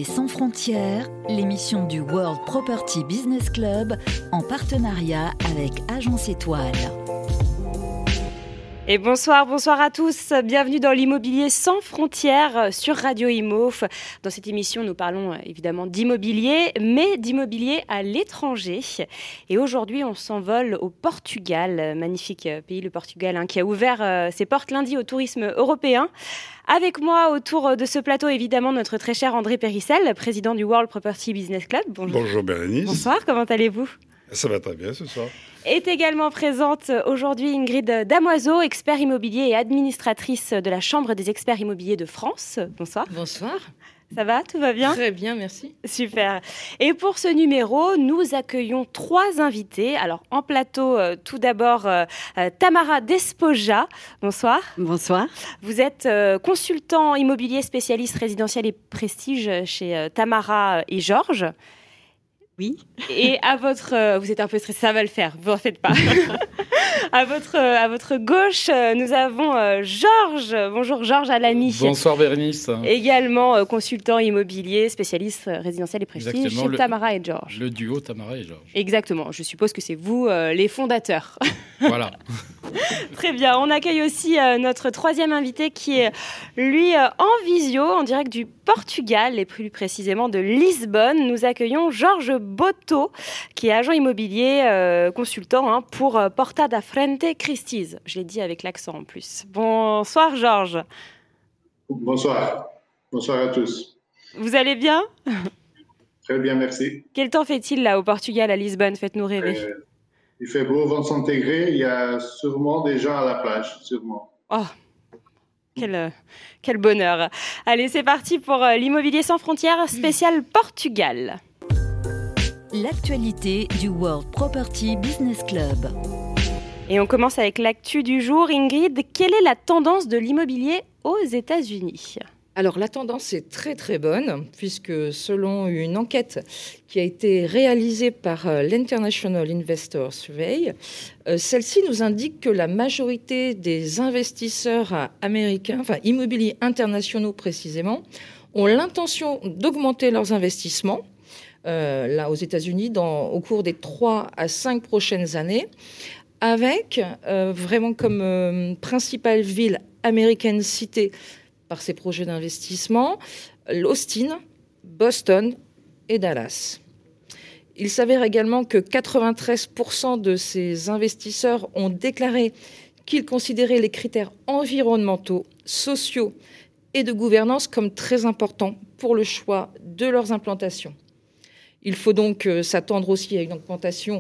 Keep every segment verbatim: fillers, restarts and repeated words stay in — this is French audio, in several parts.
sans frontières, l'émission du World Property Business Club en partenariat avec Agence Étoile. Et bonsoir, bonsoir à tous. Bienvenue dans l'immobilier sans frontières sur Radio Imo. Dans cette émission, nous parlons évidemment d'immobilier, mais d'immobilier à l'étranger. Et aujourd'hui, on s'envole au Portugal, magnifique pays, le Portugal, hein, qui a ouvert euh, ses portes lundi au tourisme européen. Avec moi, autour de ce plateau, évidemment, notre très cher André Périssel, président du World Property Business Club. Bonjour. Bonjour Bérénice. Bonsoir, comment allez-vous ? Ça va très bien ce soir. Est également présente aujourd'hui Ingrid Damoiseau, expert immobilier et administratrice de la Chambre des experts immobiliers de France. Bonsoir. Bonsoir. Ça va, tout va bien ? Très bien, merci. Super. Et pour ce numéro, nous accueillons trois invités. Alors, en plateau, euh, tout d'abord, euh, euh, Tamara Despoja. Bonsoir. Bonsoir. Vous êtes euh, consultant immobilier spécialiste résidentiel et prestige chez euh, Tamara et Georges. Oui. Et à votre... Euh, vous êtes un peu stressé, ça va le faire, vous en faites pas. à, votre, euh, à votre gauche, euh, nous avons euh, Georges. Bonjour Georges Alamy. Bonsoir Bérénice. Également euh, consultant immobilier, spécialiste euh, résidentiel et prestige Exactement, chez le, Tamara et Georges. Le duo Tamara et Georges. Exactement, je suppose que c'est vous euh, les fondateurs. Voilà. Très bien, on accueille aussi euh, notre troisième invité qui est lui euh, en visio, en direct du Portugal et plus précisément de Lisbonne. Nous accueillons Georges Boto, qui est agent immobilier euh, consultant hein, pour euh, Porta da Frente Christie's. Je l'ai dit avec l'accent en plus. Bonsoir Georges. Bonsoir. Bonsoir à tous. Vous allez bien ? Très bien, merci. Quel temps fait-il là au Portugal, à Lisbonne ? Faites-nous rêver. Euh, il fait beau, vingt degrés. Il y a sûrement des gens à la plage, sûrement. Oh, quel, quel bonheur. Allez, c'est parti pour euh, l'immobilier sans frontières spécial Portugal. L'actualité du World Property Business Club. Et on commence avec l'actu du jour. Ingrid, quelle est la tendance de l'immobilier aux États-Unis ? Alors la tendance est très très bonne puisque selon une enquête qui a été réalisée par euh, l'International Investor Survey, euh, celle-ci nous indique que la majorité des investisseurs euh, américains, enfin immobiliers internationaux précisément, ont l'intention d'augmenter leurs investissements euh, là aux États-Unis dans, au cours des trois à cinq prochaines années, avec euh, vraiment comme euh, principale ville américaine citée par ces projets d'investissement, l'Austin, Boston et Dallas. Il s'avère également que quatre-vingt-treize pour cent de ces investisseurs ont déclaré qu'ils considéraient les critères environnementaux, sociaux et de gouvernance comme très importants pour le choix de leurs implantations. Il faut donc s'attendre aussi à une augmentation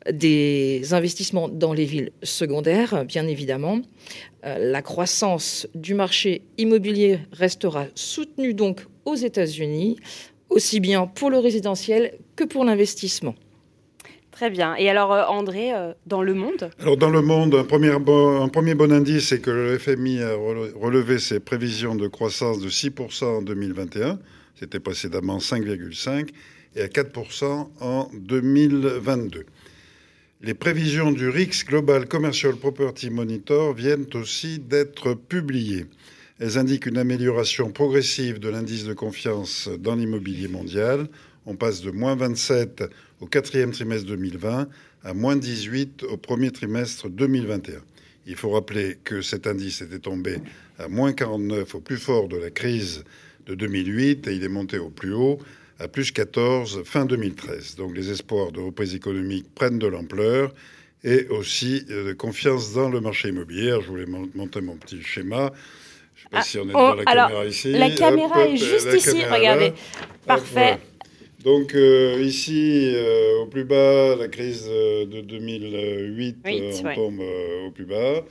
des investissements dans les villes secondaires, bien évidemment. La croissance du marché immobilier restera soutenue donc aux États-Unis, aussi bien pour le résidentiel que pour l'investissement. Très bien. Et alors, André, dans le monde ? Alors, dans le monde, un premier bon, un premier bon indice, c'est que le F M I a relevé ses prévisions de croissance de six pour cent en deux mille vingt et un. C'était précédemment cinq virgule cinq pour cent. Et à quatre pour cent en deux mille vingt-deux. Les prévisions du R I C S Global Commercial Property Monitor viennent aussi d'être publiées. Elles indiquent une amélioration progressive de l'indice de confiance dans l'immobilier mondial. On passe de moins vingt-sept au quatrième trimestre deux mille vingt à moins dix-huit au premier trimestre deux mille vingt et un. Il faut rappeler que cet indice était tombé à moins quarante-neuf au plus fort de la crise de deux mille huit et il est monté au plus haut à plus quatorze fin deux mille treize. Donc les espoirs de reprise économique prennent de l'ampleur et aussi de euh, confiance dans le marché immobilier. Alors, je voulais monter mon petit schéma. Je ne sais pas ah, si on est on, devant la alors, caméra ici. La caméra hop, est juste la ici, regardez. Là. Parfait. Voilà. Donc euh, ici, euh, au plus bas, la crise de deux mille huit, oui, euh, on ouais. tombe euh, au plus bas.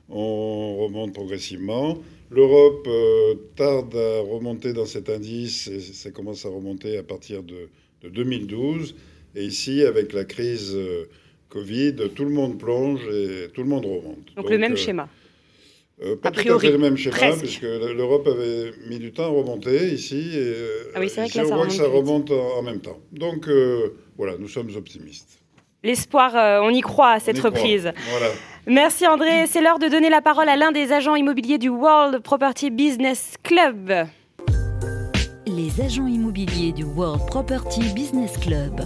On remonte progressivement. L'Europe euh, tarde à remonter dans cet indice et ça commence à remonter à partir de, de deux mille douze. Et ici, avec la crise euh, Covid, tout le monde plonge et tout le monde remonte. Donc, Donc le même euh, schéma. Euh, pas a tout priori, à fait le même schéma, presque. puisque l'Europe avait mis du temps à remonter ici. Et, ah oui, c'est vrai ici, que là, on ça voit remonte que ça remonte en, en même temps. Donc euh, voilà, nous sommes optimistes. L'espoir, euh, on y croit à cette on y reprise. Croit. Voilà. Merci André. C'est l'heure de donner la parole à l'un des agents immobiliers du World Property Business Club. les agents immobiliers du World Property Business Club.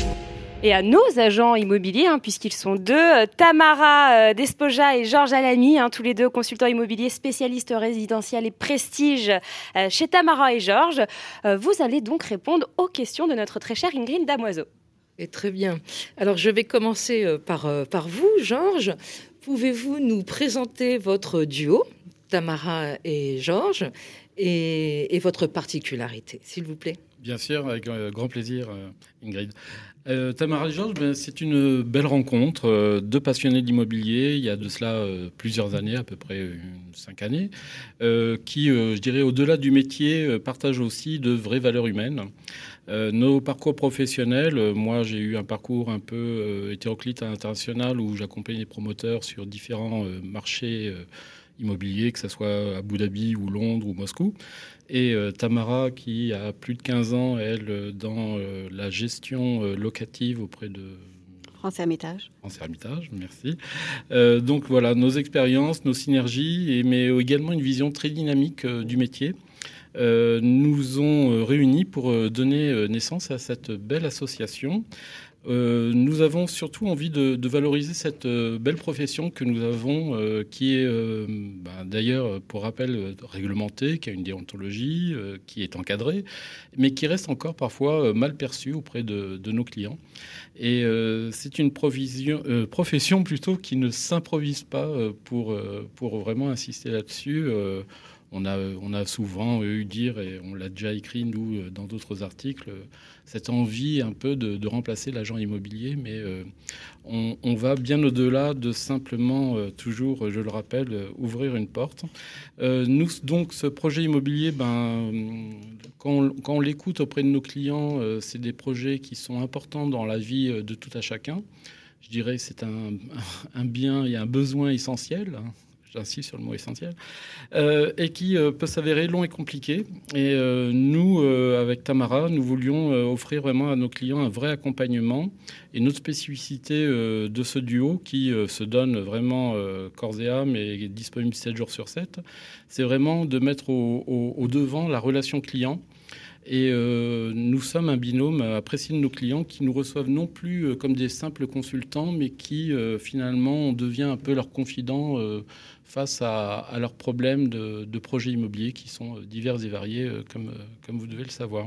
Et à nos agents immobiliers, hein, puisqu'ils sont deux, Tamara euh, Despoja et Georges Alamy, hein, tous les deux consultants immobiliers spécialistes résidentiels et prestige euh, chez Tamara et Georges. Euh, vous allez donc répondre aux questions de notre très chère Ingrid Damoiseau. Et très bien. Alors, je vais commencer euh, par, euh, par vous, Georges. Pouvez-vous nous présenter votre duo, Tamara et Georges, et, et votre particularité, s'il vous plaît? Bien sûr, avec euh, grand plaisir, euh, Ingrid. Euh, Tamara et Georges, ben, c'est une belle rencontre. Euh, deux passionnés d'immobilier, il y a de cela euh, plusieurs années, à peu près une, cinq années, euh, qui, euh, je dirais, au-delà du métier, euh, partagent aussi de vraies valeurs humaines. Euh, nos parcours professionnels, euh, moi j'ai eu un parcours un peu euh, hétéroclite à l'international où j'accompagne les promoteurs sur différents euh, marchés euh, immobiliers, que ce soit à Abu Dhabi ou Londres ou Moscou. Et euh, Tamara, qui a plus de quinze ans, elle, dans euh, la gestion euh, locative auprès de... France Hermitage. France Hermitage, merci. Euh, donc voilà, nos expériences, nos synergies, et, mais également une vision très dynamique euh, du métier. Euh, nous ont réunis pour donner naissance à cette belle association. Euh, nous avons surtout envie de, de valoriser cette euh, belle profession que nous avons, euh, qui est euh, bah, d'ailleurs, pour rappel, euh, réglementée, qui a une déontologie, euh, qui est encadrée, mais qui reste encore parfois euh, mal perçue auprès de, de nos clients. Et euh, c'est une provision, euh, profession plutôt qui ne s'improvise pas euh, pour, euh, pour vraiment insister là-dessus. Euh, On a, on a souvent eu dire, et on l'a déjà écrit, nous, dans d'autres articles, cette envie un peu de, de remplacer l'agent immobilier, mais euh, on, on va bien au-delà de simplement, euh, toujours, je le rappelle, euh, ouvrir une porte. Euh, nous, donc, ce projet immobilier, ben, quand on, quand on l'écoute auprès de nos clients, euh, c'est des projets qui sont importants dans la vie de tout à chacun. Je dirais que c'est un, un bien et un besoin essentiel, hein. J'insiste sur le mot essentiel, euh, et qui euh, peut s'avérer long et compliqué. Et euh, nous, euh, avec Tamara, nous voulions euh, offrir vraiment à nos clients un vrai accompagnement. Et notre spécificité euh, de ce duo, qui euh, se donne vraiment euh, corps et âme et est disponible sept jours sur sept, c'est vraiment de mettre au, au, au devant la relation client. Et euh, nous sommes un binôme apprécié de nos clients qui nous reçoivent non plus euh, comme des simples consultants, mais qui euh, finalement on devient un peu leurs confidents euh, face à, à leurs problèmes de, de projets immobiliers qui sont divers et variés, euh, comme, euh, comme vous devez le savoir.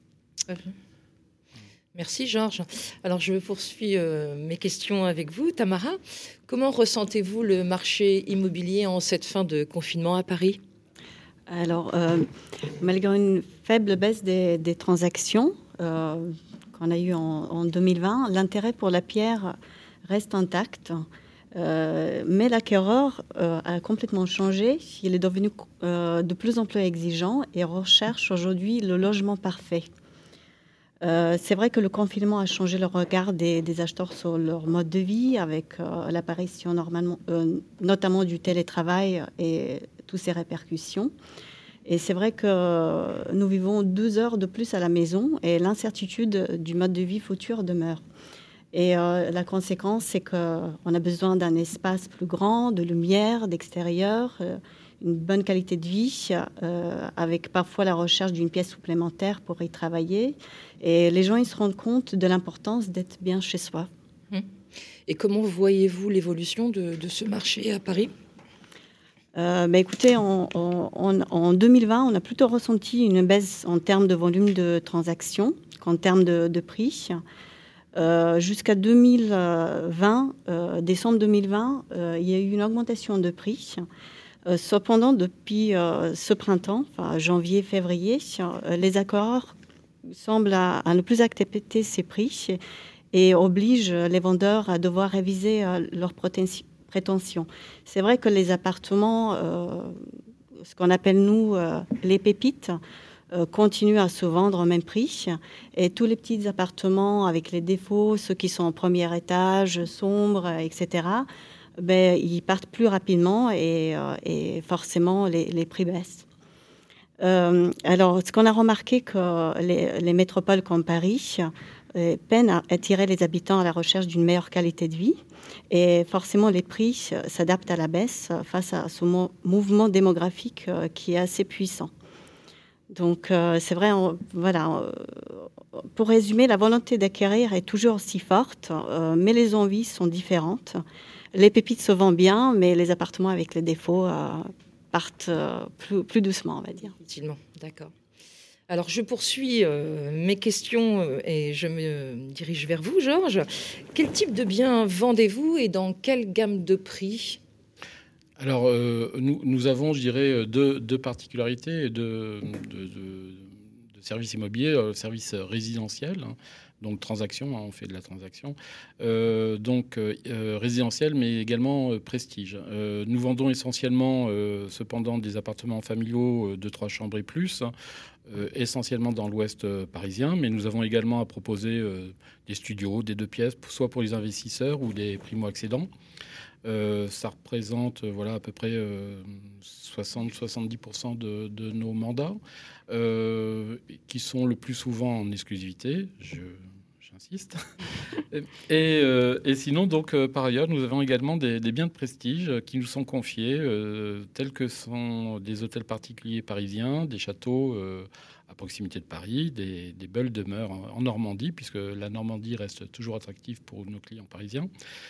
Merci Georges. Alors je poursuis euh, mes questions avec vous. Tamara, comment ressentez-vous le marché immobilier en cette fin de confinement à Paris ? Alors, euh, malgré une faible baisse des, des transactions euh, qu'on a eues en, en deux mille vingt, l'intérêt pour la pierre reste intact. Euh, mais l'acquéreur euh, a complètement changé. Il est devenu euh, de plus en plus exigeant et recherche aujourd'hui le logement parfait. Euh, c'est vrai que le confinement a changé le regard des, des acheteurs sur leur mode de vie avec euh, l'apparition normalement, euh, notamment du télétravail et toutes ses répercussions. Et c'est vrai que nous vivons douze heures de plus à la maison et l'incertitude du mode de vie futur demeure. Et euh, la conséquence, c'est qu'on a besoin d'un espace plus grand, de lumière, d'extérieur, euh, une bonne qualité de vie, euh, avec parfois la recherche d'une pièce supplémentaire pour y travailler. Et les gens, ils se rendent compte de l'importance d'être bien chez soi. Et comment voyez-vous l'évolution de, de ce marché à Paris ? Euh, bah écoutez, en, en, en deux mille vingt, on a plutôt ressenti une baisse en termes de volume de transactions qu'en termes de, de prix. Euh, jusqu'à deux mille vingt, euh, décembre deux mille vingt, euh, il y a eu une augmentation de prix. Euh, cependant, depuis euh, ce printemps, enfin, janvier, février, euh, les acquéreurs semblent à, à ne plus accepter ces prix et obligent les vendeurs à devoir réviser euh, leurs prétentions. prétention. C'est vrai que les appartements, euh, ce qu'on appelle nous euh, les pépites, euh, continuent à se vendre au même prix. Et tous les petits appartements avec les défauts, ceux qui sont en premier étage, sombres, et cetera, ben, ils partent plus rapidement et, euh, et forcément les, les prix baissent. Euh, alors, ce qu'on a remarqué, que les, les métropoles comme Paris euh, peinent à attirer les habitants à la recherche d'une meilleure qualité de vie. Et forcément, les prix s'adaptent à la baisse face à ce mouvement démographique qui est assez puissant. Donc, euh, c'est vrai, on, voilà, euh, pour résumer, la volonté d'acquérir est toujours aussi forte, euh, mais les envies sont différentes. Les pépites se vendent bien, mais les appartements avec les défauts euh, partent euh, plus, plus doucement, on va dire. Effectivement, d'accord. Alors, je poursuis euh, mes questions euh, et je me dirige vers vous, Georges. Quel type de biens vendez-vous et dans quelle gamme de prix ? Alors, euh, nous, nous avons, je dirais, deux, deux particularités de, de, de, de services immobiliers, euh, services résidentiels, hein, donc transaction, hein, on fait de la transaction, euh, donc euh, résidentiel, mais également euh, prestige. Euh, nous vendons essentiellement, euh, cependant, des appartements familiaux de trois chambres et plus, euh, essentiellement dans l'ouest euh, parisien, mais nous avons également à proposer euh, des studios, des deux pièces, soit pour les investisseurs ou des primo-accédants. Euh, ça représente euh, voilà, à peu près euh, soixante à soixante-dix pour cent de, de nos mandats, euh, qui sont le plus souvent en exclusivité, je, j'insiste. et, euh, et sinon, donc, euh, par ailleurs, nous avons également des, des biens de prestige qui nous sont confiés, euh, tels que sont des hôtels particuliers parisiens, des châteaux euh, à proximité de Paris, des, des belles demeures en, en Normandie, puisque la Normandie reste toujours attractive pour nos clients parisiens.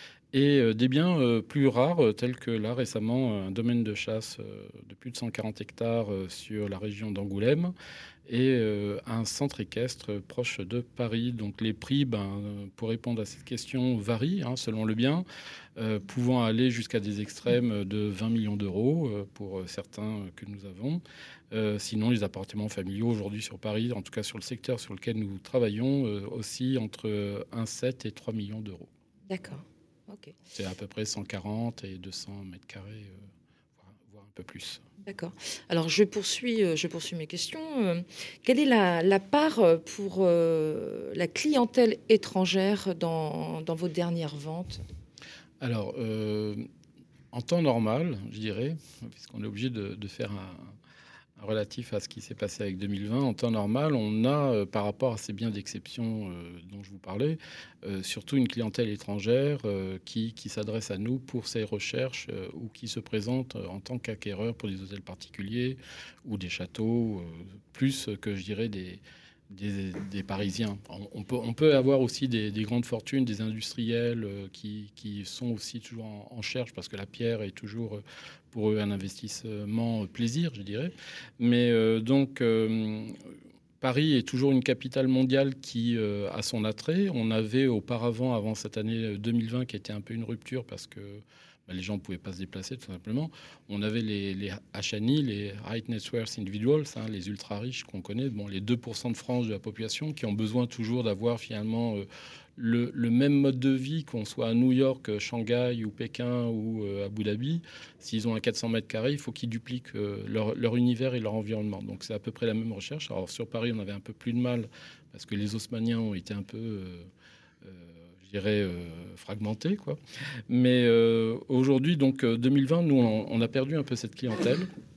Et euh, des biens euh, plus rares, euh, tels que là récemment un domaine de chasse euh, de plus de cent quarante hectares euh, sur la région d'Angoulême et euh, un centre équestre proche de Paris. Donc les prix, ben, pour répondre à cette question, varient hein, selon le bien, euh, pouvant aller jusqu'à des extrêmes de vingt millions d'euros euh, pour certains que nous avons. Euh, sinon, les appartements familiaux aujourd'hui sur Paris, en tout cas sur le secteur sur lequel nous travaillons, euh, aussi entre un virgule sept et trois millions d'euros. D'accord. Okay. C'est à peu près cent quarante et deux cents mètres carrés, euh, voire, voire un peu plus. D'accord. Alors, je poursuis, je poursuis mes questions. Euh, quelle est la, la part pour euh, la clientèle étrangère dans, dans vos dernières ventes ? Alors, euh, en temps normal, je dirais, puisqu'on est obligé de, de faire un, un relatif à ce qui s'est passé avec deux mille vingt, en temps normal, on a, euh, par rapport à ces biens d'exception euh, dont je vous parlais, euh, surtout une clientèle étrangère euh, qui, qui s'adresse à nous pour ses recherches euh, ou qui se présente en tant qu'acquéreur pour des hôtels particuliers ou des châteaux, euh, plus que, je dirais, des, des, des Parisiens. On, on, peut, on peut avoir aussi des, des grandes fortunes, des industriels euh, qui, qui sont aussi toujours en, en recherche parce que la pierre est toujours... Euh, pour eux un investissement plaisir, je dirais. Mais euh, donc, euh, Paris est toujours une capitale mondiale qui euh, a son attrait. On avait auparavant, avant cette année deux mille vingt, qui était un peu une rupture parce que bah, les gens ne pouvaient pas se déplacer, tout simplement. On avait les, les H N I, les High Net Worth Individuals, hein, les ultra-riches qu'on connaît, bon, les deux pour cent de France de la population, qui ont besoin toujours d'avoir finalement... Euh, Le, le même mode de vie, qu'on soit à New York, Shanghai ou Pékin ou euh, Abu Dhabi, s'ils ont un quatre cents mètres carrés, il faut qu'ils dupliquent euh, leur, leur univers et leur environnement. Donc c'est à peu près la même recherche. Alors sur Paris, on avait un peu plus de mal parce que les Haussmanniens ont été un peu, euh, euh, je dirais, euh, fragmentés, quoi. Mais euh, aujourd'hui, donc deux mille vingt, nous, on, on a perdu un peu cette clientèle.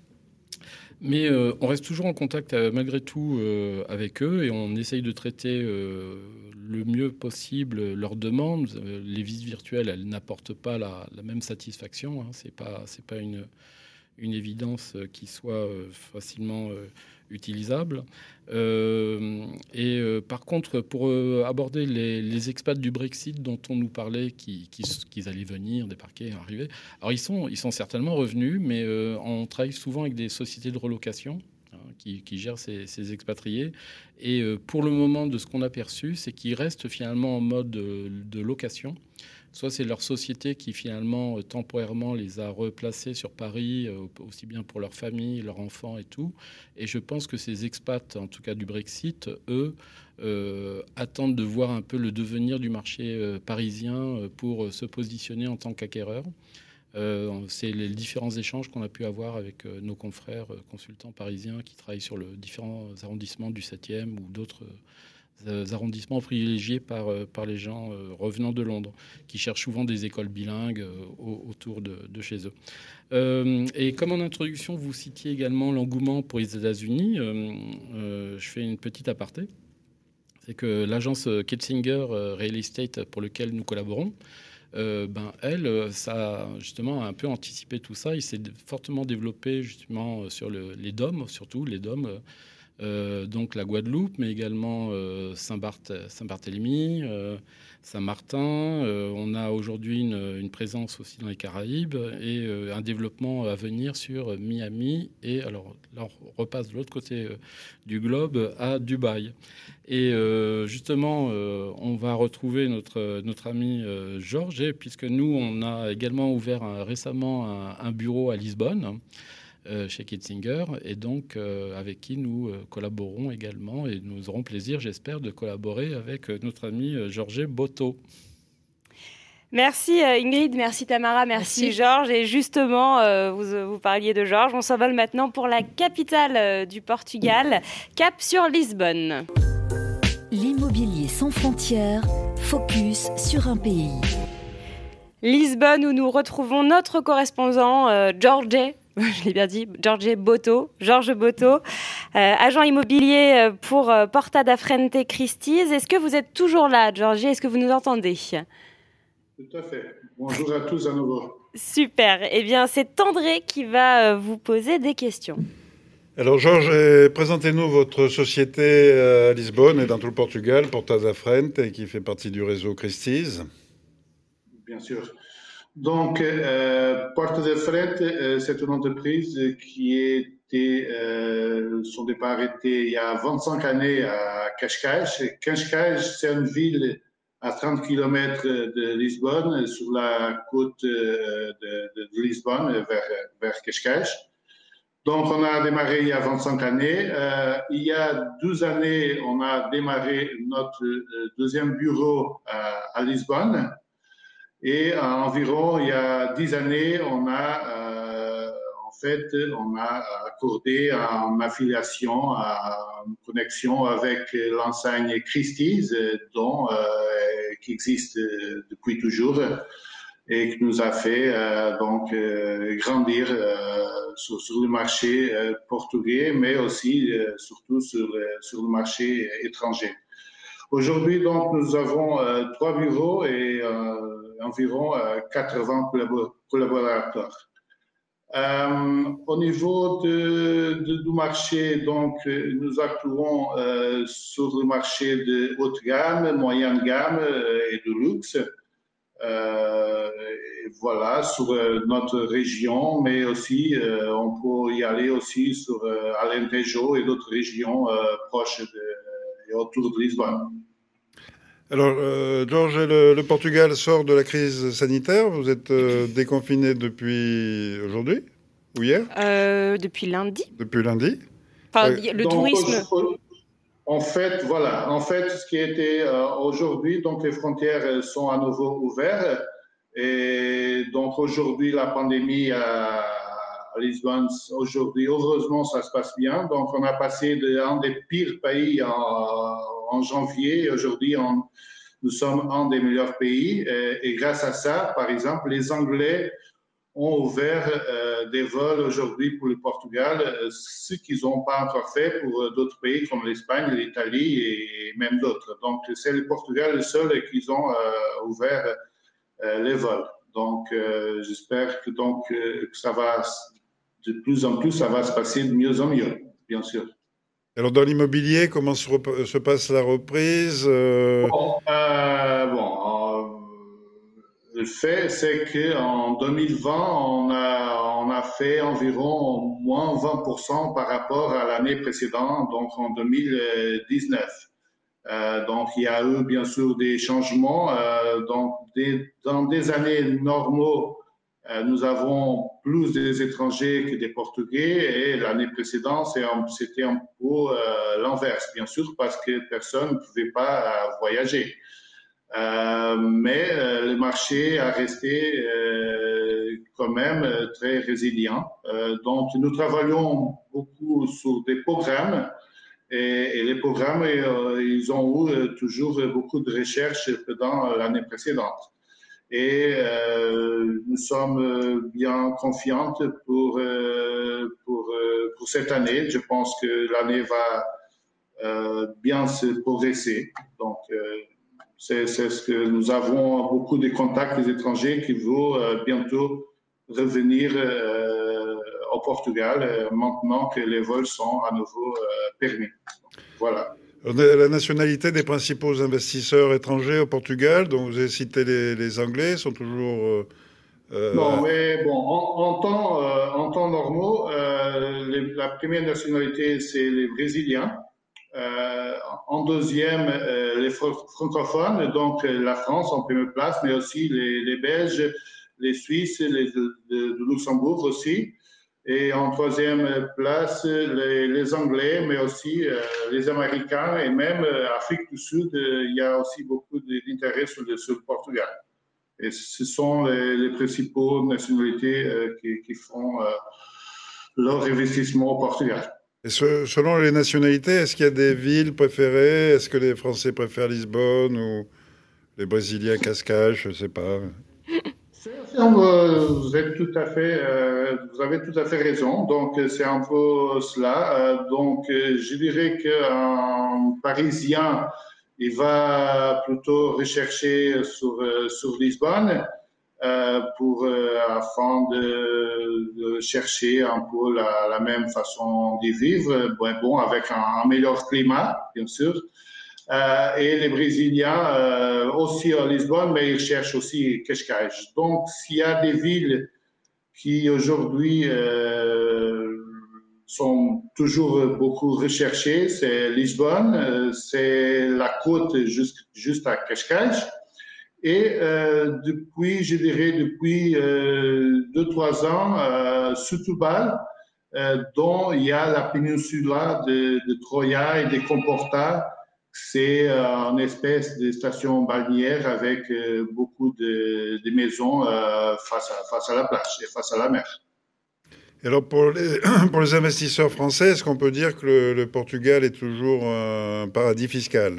Mais euh, on reste toujours en contact euh, malgré tout euh, avec eux et on essaye de traiter euh, le mieux possible leurs demandes. Euh, les visites virtuelles, elles n'apportent pas la, la même satisfaction. Hein. C'est pas, c'est pas une, une évidence qui soit euh, facilement euh, utilisable. Euh, et euh, par contre, pour euh, aborder les, les expats du Brexit dont on nous parlait, qui, qui, qui allaient venir, débarquer, arriver, alors ils sont, ils sont certainement revenus, mais euh, on travaille souvent avec des sociétés de relocation hein, qui, qui gèrent ces, ces expatriés. Et euh, pour le moment, de ce qu'on a perçu, c'est qu'ils restent finalement en mode de, de location. Soit c'est leur société qui, finalement, euh, temporairement, les a replacés sur Paris, euh, aussi bien pour leur famille, leurs enfants et tout. Et je pense que ces expats, en tout cas du Brexit, eux, euh, attendent de voir un peu le devenir du marché euh, parisien euh, pour euh, se positionner en tant qu'acquéreurs. Euh, c'est les différents échanges qu'on a pu avoir avec euh, nos confrères euh, consultants parisiens qui travaillent sur les différents arrondissements du septième ou d'autres... Euh, arrondissements privilégiés par, par les gens euh, revenant de Londres, qui cherchent souvent des écoles bilingues euh, autour de, de chez eux. Euh, et comme en introduction, vous citiez également l'engouement pour les États-Unis, euh, euh, je fais une petite aparté. C'est que l'agence Ketzinger Real Estate pour laquelle nous collaborons, euh, ben, elle, ça justement a un peu anticipé tout ça. Il s'est fortement développé justement sur le, les D O M, surtout les D O M, euh, donc la Guadeloupe, mais également euh, Saint-Barth, Saint-Barthélemy, euh, Saint-Martin. Euh, on a aujourd'hui une, une présence aussi dans les Caraïbes et euh, un développement à venir sur Miami. Et alors là, on repasse de l'autre côté euh, du globe à Dubaï. Et euh, justement, euh, on va retrouver notre, notre ami euh, Georges, puisque nous, on a également ouvert un, récemment un, un bureau à Lisbonne, euh, chez Kitzinger, et donc euh, avec qui nous euh, collaborons également, et nous aurons plaisir, j'espère, de collaborer avec euh, notre ami euh, Georges Boto. Merci euh, Ingrid, merci Tamara, merci, merci. Georges. Et justement, euh, vous, vous parliez de Georges, on s'envole maintenant pour la capitale euh, du Portugal, cap sur Lisbonne. L'immobilier sans frontières, focus sur un pays. Lisbonne, où nous retrouvons notre correspondant euh, Georges, je l'ai bien dit, Georges Boto, Georges Boto, euh, agent immobilier pour euh, Porta da Frente Christie's. Est-ce que vous êtes toujours là, Georges? Est-ce que vous nous entendez? Tout à fait. Bonjour à tous à nouveau. Super. Eh bien, c'est André qui va euh, vous poser des questions. Alors, Georges, présentez-nous votre société à Lisbonne et dans tout le Portugal, Porta da Frente, qui fait partie du réseau Christie's. Bien sûr. Donc, euh, Porta da Frente, euh, c'est une entreprise qui était, euh, son départ était il y a vingt-cinq années à Cascais. Cascais, c'est une ville à trente kilomètres de Lisbonne, sur la côte de, de, de Lisbonne, vers, vers Cascais. Donc, on a démarré il y a vingt-cinq années. Euh, il y a douze années, on a démarré notre deuxième bureau à, à Lisbonne. Et environ il y a dix années, on a euh, en fait on a accordé une affiliation, une connexion avec l'enseigne Christie's, dont euh, qui existe depuis toujours et qui nous a fait euh, donc euh, grandir euh, sur, sur le marché euh, portugais, mais aussi euh, surtout sur, sur le marché étranger. Aujourd'hui, donc, nous avons euh, trois bureaux et euh, environ euh, quatre-vingts collaborateurs. Euh, au niveau de, de, du marché, donc, nous actuons euh, sur le marché de haute gamme, moyenne gamme euh, et de luxe. Euh, et voilà, sur euh, notre région, mais aussi, euh, on peut y aller aussi sur euh, Alentejo et d'autres régions euh, proches de et autour de Lisbonne. Alors, euh, Georges, le, le Portugal sort de la crise sanitaire. Vous êtes euh, déconfiné depuis aujourd'hui ou hier euh, Depuis lundi. Depuis lundi. Enfin, euh, le donc, tourisme. En fait, voilà. En fait, ce qui était euh, aujourd'hui, donc les frontières sont à nouveau ouvertes. Et donc aujourd'hui, la pandémie à, à Lisbonne, aujourd'hui, heureusement, ça se passe bien. Donc, on a passé d'un des pires pays en, en janvier. Aujourd'hui, on, nous sommes un des meilleurs pays. Et, et grâce à ça, par exemple, les Anglais ont ouvert euh, des vols aujourd'hui pour le Portugal, euh, ce qu'ils n'ont pas encore fait pour euh, d'autres pays comme l'Espagne, l'Italie et même d'autres. Donc, c'est le Portugal le seul qu'ils ont euh, ouvert euh, les vols. Donc, euh, j'espère que, donc, euh, que ça va, de plus en plus, ça va se passer de mieux en mieux, bien sûr. Alors, dans l'immobilier, comment se, rep- se passe la reprise euh... Bon, euh, bon le fait, c'est qu'en deux mille vingt, on a, on a fait environ moins vingt pour cent par rapport à l'année précédente, donc en deux mille dix-neuf. Euh, donc, il y a eu bien sûr des changements. Euh, donc, des, dans des années normaux, euh, nous avons plus des étrangers que des Portugais et l'année précédente, c'était un peu euh, l'inverse, bien sûr, parce que personne ne pouvait pas euh, voyager. Euh, mais euh, le marché a resté euh, quand même euh, très résilient. Euh, donc, nous travaillons beaucoup sur des programmes et, et les programmes, euh, ils ont eu euh, toujours beaucoup de recherches pendant l'année précédente. Et euh, nous sommes bien confiantes pour, euh, pour, euh, pour cette année. Je pense que l'année va euh, bien se progresser. Donc, euh, C'est, c'est ce que nous avons beaucoup de contacts des étrangers qui vont euh, bientôt revenir euh, au Portugal euh, maintenant que les vols sont à nouveau euh, permis. Voilà. La nationalité des principaux investisseurs étrangers au Portugal, dont vous avez cité les, les Anglais, sont toujours... Euh, non, mais bon, en, en temps, euh, en temps normaux, euh, les, la première nationalité, c'est les Brésiliens. Euh, en deuxième, euh, les francophones, donc la France en première place, mais aussi les, les Belges, les Suisses, les de, de Luxembourg aussi. Et en troisième place, les, les Anglais, mais aussi euh, les Américains et même euh, Afrique du Sud, euh, il y a aussi beaucoup d'intérêt sur, sur le Portugal. Et ce sont les, les principaux nationalités euh, qui, qui font euh, leur investissement au Portugal. Et ce, selon les nationalités, est-ce qu'il y a des villes préférées? Est-ce que les Français préfèrent Lisbonne ou les Brésiliens Cascais? Je ne sais pas. Vous êtes tout à fait, euh, vous avez tout à fait raison. Donc c'est un peu cela. Euh, donc je dirais qu'un Parisien, il va plutôt rechercher sur sur Lisbonne euh, pour euh, afin de, de chercher un peu la, la même façon de vivre. Bon, bon avec un, un meilleur climat, bien sûr. Euh, et les Brésiliens euh, aussi à Lisbonne, mais ils cherchent aussi Cascais. Donc, s'il y a des villes qui aujourd'hui euh, sont toujours beaucoup recherchées, c'est Lisbonne, euh, c'est la côte juste, juste à Cascais. Et euh, depuis, je dirais, depuis euh, deux, trois ans, euh, Setúbal, euh, dont il y a la péninsule de, de Troia et de Comporta. C'est euh, une espèce de station balnéaire avec euh, beaucoup de, de maisons euh, face, à, face à la plage et face à la mer. Et alors pour les, pour les investisseurs français, est-ce qu'on peut dire que le, le Portugal est toujours un paradis fiscal?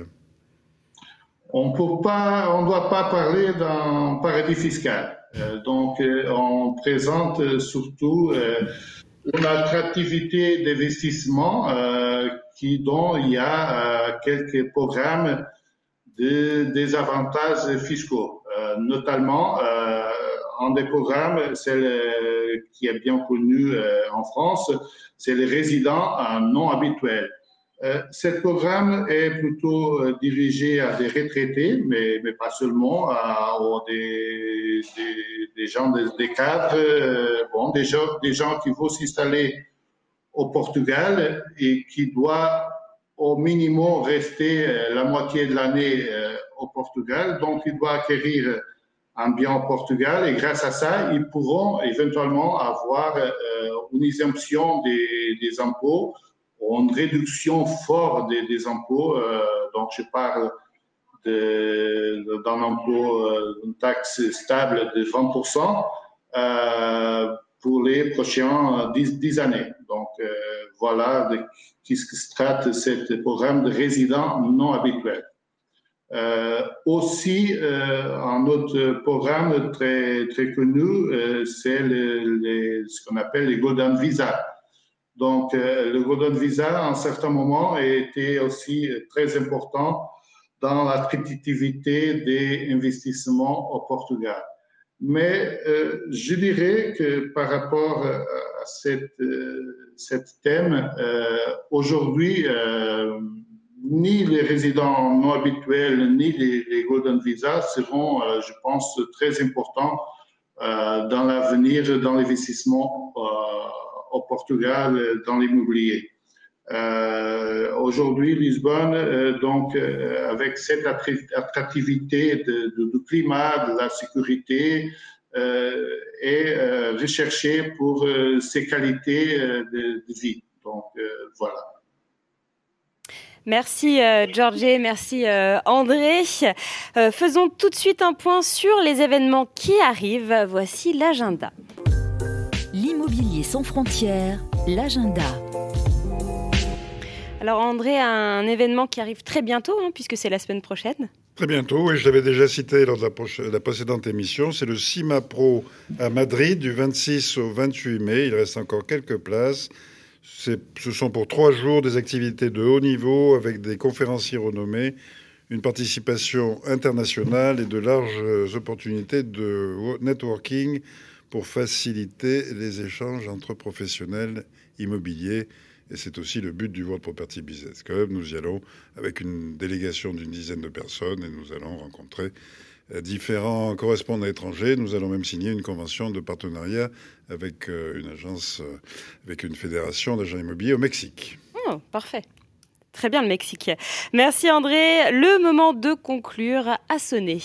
On peut pas, on ne doit pas parler d'un paradis fiscal. Euh, donc euh, on présente surtout euh, une attractivité d'investissement euh, qui, dont il y a euh, quelques programmes de, des avantages fiscaux. Euh, notamment, euh, un des programmes, celle qui est bien connu euh, en France, c'est les résidents euh, non habituels. Euh, ce programme est plutôt euh, dirigé à des retraités, mais, mais pas seulement, à, à des, des, des gens, des, des cadres, euh, bon, des gens, des gens qui vont s'installer au Portugal et qui doivent au minimum rester euh, la moitié de l'année euh, au Portugal. Donc, ils doivent acquérir un bien au Portugal et grâce à ça, ils pourront éventuellement avoir euh, une exemption des, des impôts, une réduction forte des, des impôts. Euh, donc, je parle de, d'un impôt, euh, d'une taxe stable de vingt pour cent euh, pour les prochaines dix années. Donc, euh, voilà de qui se traite ce programme de résidents non habituels. Euh, aussi, euh, un autre programme très, très connu, euh, c'est le, le, ce qu'on appelle les Golden Visa. Donc, euh, le Golden Visa, à un certain moment, a été aussi très important dans l'attractivité des investissements au Portugal. Mais euh, je dirais que par rapport à cette, euh, cette thème, euh, aujourd'hui, euh, ni les résidents non habituels, ni les, les Golden Visa seront, euh, je pense, très importants euh, dans l'avenir, dans l'investissement euh, au Portugal, dans l'immobilier. Euh, aujourd'hui, Lisbonne, euh, donc, euh, avec cette attractivité de, de, du climat, de la sécurité, euh, est euh, recherchée pour euh, ses qualités euh, de, de vie. Donc, euh, voilà. Merci euh, Georges, merci euh, André. Euh, faisons tout de suite un point sur les événements qui arrivent. Voici l'agenda. L'immobilier sans frontières, l'agenda. Alors André, un événement qui arrive très bientôt, hein, puisque c'est la semaine prochaine. Très bientôt, oui, je l'avais déjà cité lors de la, proche- la précédente émission. C'est le CIMAPRO à Madrid du vingt-six au vingt-huit mai. Il reste encore quelques places. C'est, ce sont pour trois jours des activités de haut niveau avec des conférenciers renommés, une participation internationale et de larges opportunités de networking pour faciliter les échanges entre professionnels immobiliers. Et c'est aussi le but du World Property Business Club. Nous y allons avec une délégation d'une dizaine de personnes et nous allons rencontrer différents correspondants étrangers. Nous allons même signer une convention de partenariat avec une agence, avec une fédération d'agents immobiliers au Mexique. Oh, parfait. Très bien, le Mexique. Merci André. Le moment de conclure a sonné.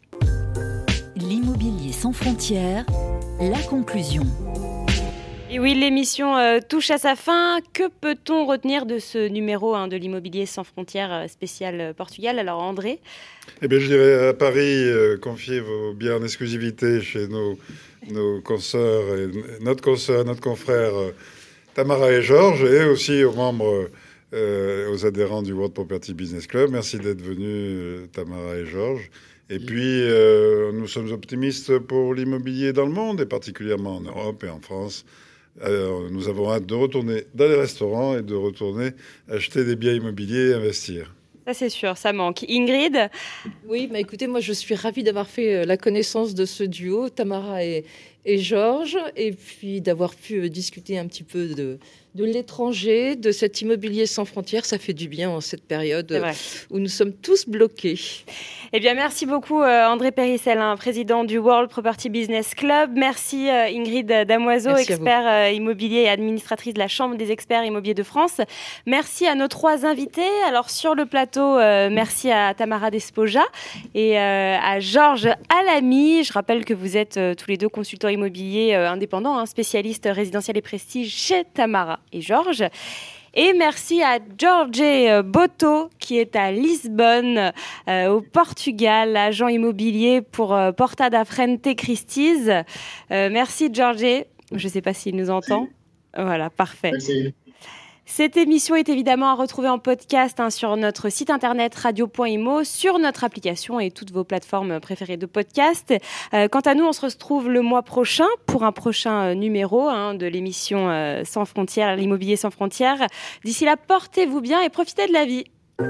L'immobilier sans frontières, la conclusion. Et oui, l'émission euh, touche à sa fin. Que peut-on retenir de ce numéro hein, de l'immobilier sans frontières euh, spécial euh, Portugal? Alors André? Eh bien, je dirais à Paris, euh, confiez vos biens en exclusivité chez nos, nos consoeurs, et notre consoeur, notre confrère euh, Tamara et Georges, et aussi aux membres, euh, aux adhérents du World Property Business Club. Merci d'être venus, euh, Tamara et Georges. Et puis, euh, nous sommes optimistes pour l'immobilier dans le monde, et particulièrement en Europe et en France. Alors, nous avons hâte de retourner dans les restaurants et de retourner acheter des biens immobiliers et investir. Ça, c'est sûr, ça manque. Ingrid? Oui, bah écoutez, moi, je suis ravie d'avoir fait la connaissance de ce duo, Tamara et, et Georges, et puis d'avoir pu discuter un petit peu de, de l'étranger, de cet immobilier sans frontières. Ça fait du bien en cette période où nous sommes tous bloqués. Eh bien, merci beaucoup euh, André Périssel, hein, président du World Property Business Club. Merci euh, Ingrid Damoiseau, merci expert euh, immobilier et administratrice de la Chambre des experts immobiliers de France. Merci à nos trois invités. Alors sur le plateau, euh, merci à Tamara Despoja et euh, à Georges Alamy. Je rappelle que vous êtes euh, tous les deux consultants immobiliers euh, indépendants, hein, spécialistes résidentiels et prestige chez Tamara et Georges. Et merci à Jorge Boto qui est à Lisbonne, euh, au Portugal, agent immobilier pour euh, Porta da Frente Christie's. Euh, merci Jorge, je ne sais pas s'il nous entend. Merci. Voilà, parfait. Merci. Cette émission est évidemment à retrouver en podcast hein, sur notre site internet radio point imo, sur notre application et toutes vos plateformes préférées de podcast. Euh, quant à nous, on se retrouve le mois prochain pour un prochain euh, numéro hein, de l'émission euh, Sans frontières, l'immobilier sans frontières. D'ici là, portez-vous bien et profitez de la vie.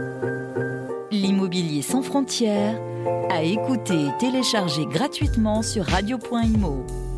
L'immobilier sans frontières, à écouter et télécharger gratuitement sur radio point imo.